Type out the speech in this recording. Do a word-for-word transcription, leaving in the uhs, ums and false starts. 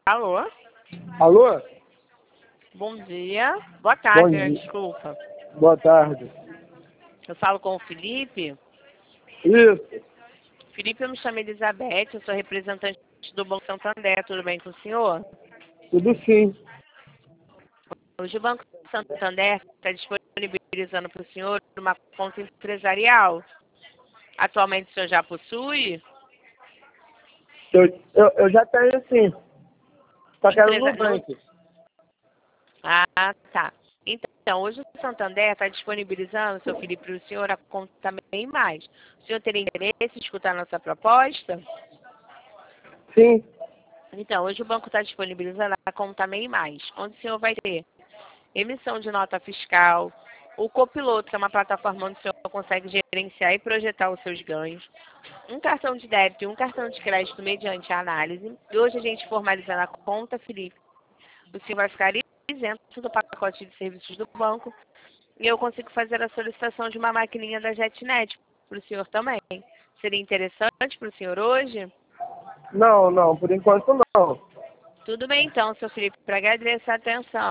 Alô? Alô? Bom dia. Boa tarde, Bom né? dia. Desculpa. Boa tarde. Eu falo com o Felipe. Isso. Felipe, eu me chamo Elizabeth, eu sou representante do Banco Santander. Tudo bem com o senhor? Tudo sim. Hoje o Banco Santander está disponibilizando para o senhor uma conta empresarial. Atualmente o senhor já possui? Eu, eu, eu já tenho sim. Só que era no Empresa... banco. Ah, tá. Então, hoje o Santander está disponibilizando, seu Felipe, para o senhor a conta também mais. O senhor teria interesse em escutar a nossa proposta? Sim. Então, hoje o banco está disponibilizando a conta MEI Mais, onde o senhor vai ter emissão de nota fiscal, o copiloto, que é uma plataforma onde o senhor consegue gerenciar e projetar os seus ganhos, um cartão de débito e um cartão de crédito mediante a análise. E hoje a gente formalizando a conta, Felipe, o senhor vai ficar isento do pacote de serviços do banco e eu consigo fazer a solicitação de uma maquininha da JetNet para o senhor também. Seria interessante para o senhor hoje? Não, não, por enquanto não. Tudo bem então, seu Felipe, para agradecer a atenção.